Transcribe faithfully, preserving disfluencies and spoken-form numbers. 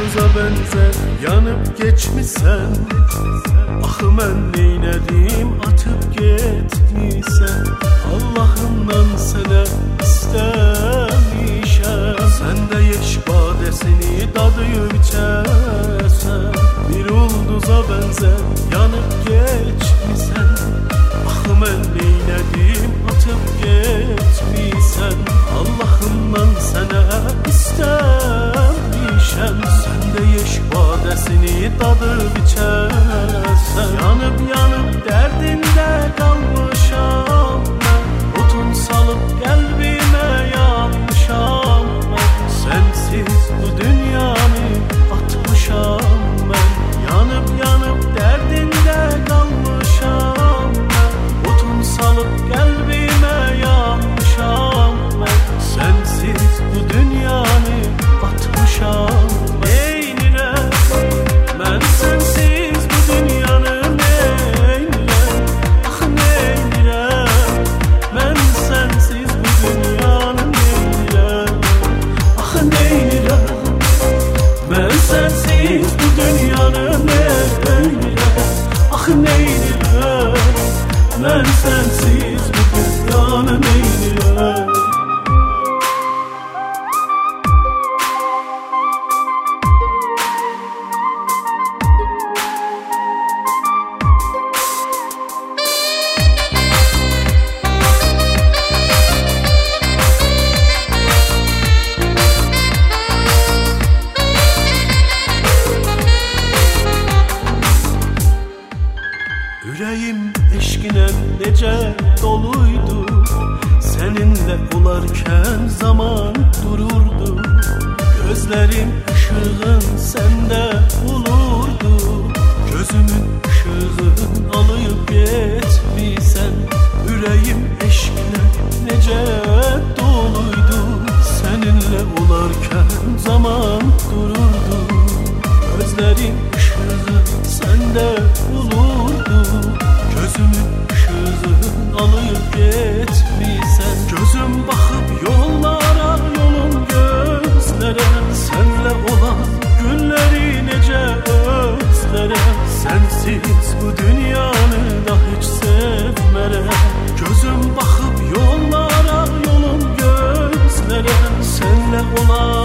yulduza benzer yanıp geçmişsen. Ah mən neylədim atıp getmişsən. Allah'ımdan sənə istəmişəm. Sən də yeş badəsini dadıyıb içəsən. Bir yulduza benzer yanıp geçmişsən. Ah mən neylədim atıp getmişsən. Allah'ımdan sənə istəmişəm. Sən də yeş badəsini dadıb içəsən. Yanıb yanıb dərdində qalmışam mən. Otun salıb qəlbimə yanmışam mən. Sənsiz bu dünyanı atmışam mən. Yanıb yanıb dərdində qalmışam mən. Otun salıb qəlbimə yanmışam mən. Sənsiz bu dünyanı atmışam. Neynirəm mən sənsiz bu dünyanı, neynirəm, ah neynirəm mən sənsiz bu dünyanı, neynirəm, ah neynirəm mən sənsiz bu dünyanı, neynirəm, ah neynirəm mən sənsiz bu dünyanı, neynirəm. Yüreğim eşkine nece doluydu. Seninle olarken zaman dururdu. Gözlerim ışığın sende bulurdu. Gözümün ışığın alıp gitmişsen. Yüreğim eşkine nece doluydu. Seninle olarken zaman dururdu. Gözlerim ışığın sende bulurdu. Gözümün ışığın alıp gitmişsen. Gözüm bakıp yollara, yolum gözlere. Senle olan günleri nece özlerem. Sensiz bu dünyanı da hiç sevmerem. Gözüm bakıp yollara, yolum gözlere. Senle olan